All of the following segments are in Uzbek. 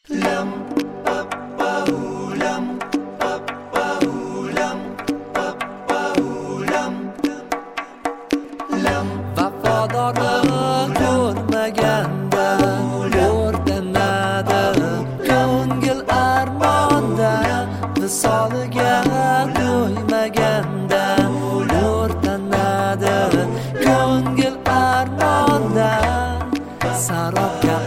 Vafodorni ko'rmaganda o'rtanadi ko'ngil armonda, visoliga to'ymaganda o'rtanadi ko'ngil armonda, sarobga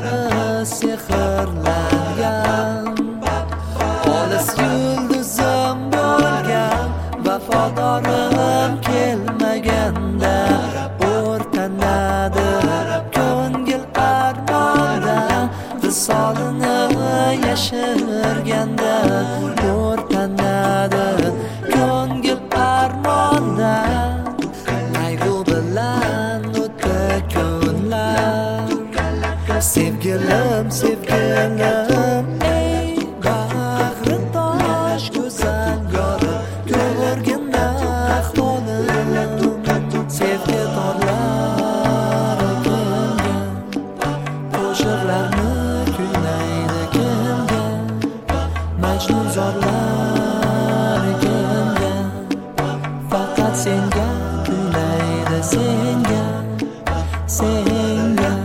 sehrlangan olis yulduzim bo'lgan, vafodorim kelmaganda o'rtanadi ko'ngil armonda, visolini yashirganda o'rtanadi ko'ngil armonda. Qayg'u bilan o'tdi kunlar, sevgilim sevgilim ey bag'ri tosh go'zal yorim, ko'rgin ahvolim, sevgi torlari kimga, qo'shiqlarni kuylaydi kimga, majnun zorlari kimga, faqat senga kuylaydi senga, senga.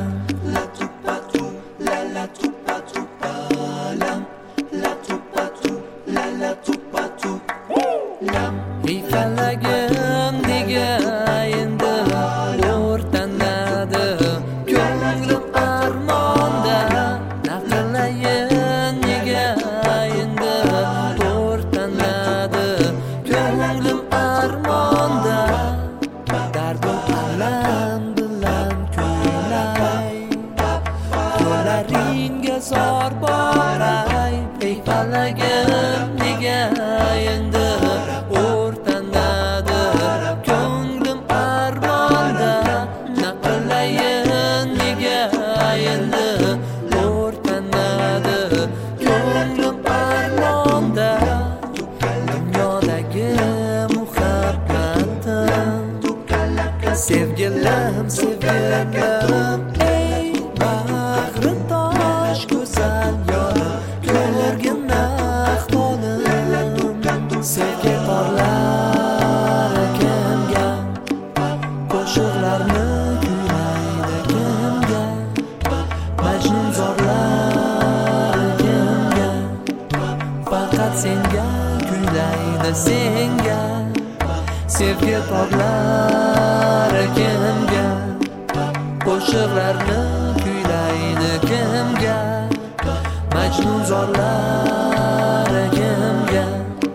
Falagim nega endi o'rtanadi ko'nglim armonda, naqlayin nega endi o'rtanadi ko'nglim armonda, dardu alam bilan kuylay yo'llaringga zor boray. Ey falagim nega endi o'rtanadi ko'nglim armonda, naqlayin nega endi o'rtanadi ko'nglim armonda. Dunyodagi muhabbatim, sevgilim sevgilim ey bag'ri tosh go'zal yorim, ko'rgin ahvolim, sevgi torlari kimga, qo'shiqlarni kuylaydi kimga, majnun zorlari kimga, faqat senga kuylaydi senga, sevgi torlari kimga, qo'shiqlarni kuylaydi kimga, majnun zorlari kimga,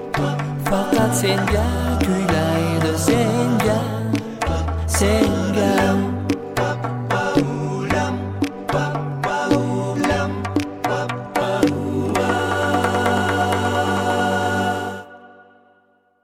faqat senga kuylaydi senga, senga.